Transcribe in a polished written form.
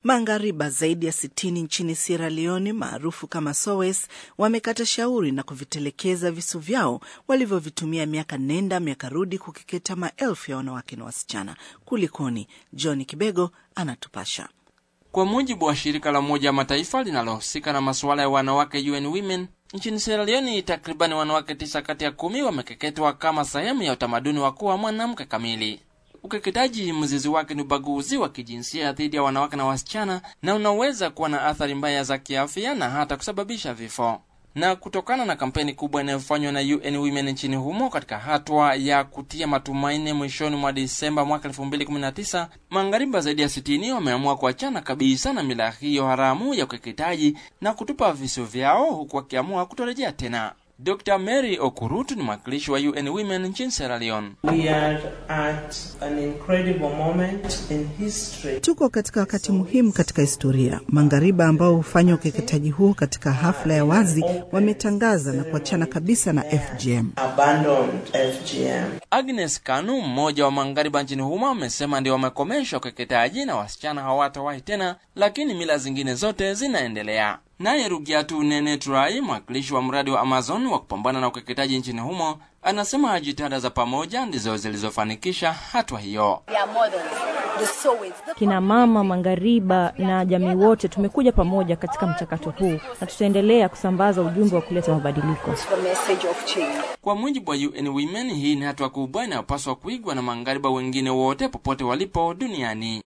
Mangariba zaidi ya 60 nchini Sierra Leone maarufu kama Sowes wamekata shauri na kuvitelekeza visu vyao walivyovitumia miaka nenda miaka rudi kukeketa maelfu ya wanawake na wasichana. Kulikoni? John Kibego anatupasha. Kwa mujibu wa shirika la Umoja wa Mataifa linalohusika na masuala ya wanawake UN Women, nchini Sierra Leone takribani wanawake 9 kati ya 10 wamekeketwa kama sehemu ya utamaduni wa kuwa mwanamke kamili. Ukeketaji mzizi wake ni ubaguzi wa kijinsia dhidi ya wanawake na wasichana, na unaweza kuwa na athari mbaya za kiafya na hata kusababisha vifo. Na kutokana na kampeni kubwa inayofanywa na UN Women nchini humo katika hatua ya kutia matumaini, mwishoni mwa Disemba mwaka 2019, Mangariba zaidi ya 60 wameamua kuachana kabisa na mila hiyo haramu ya ukeketaji na kutupa visu vyao, huku wakiamua kutorejea tena. Dr. Mary Okurutu ni mwakilishi wa UN Women nchini Sierra Leone. We are at an incredible moment in history. Tuko katika wakati muhimu katika historia. Mangariba ambao hufanya ukeketaji huu katika hafla ya wazi wametangaza na kuachana kabisa na FGM. Abandoned FGM. Agnes Kanu, mmoja wa Mangariba nchini humo, amesema ndio wamekomesha ukeketaji na wasichana hawatawahi tena, lakini mila zingine zote zinaendelea. Naye Rugiatu Nene Turai, mwakilishi wa mradi wa Amazon wa kupambana na ukeketaji nchini humo, anasema jitihada za pamoja ndizo zilizofanikisha hatua hiyo. Kina mama, Mangariba na jamii wote tumekuja pamoja katika mchakato huu na tutaendelea kusambaza ujumbe wa kuleta mabadiliko. Kwa mujibu wa UN Women, hii ni hatua kubwa inayopaswa kuigwa na Mangariba wengine wote popote walipo duniani.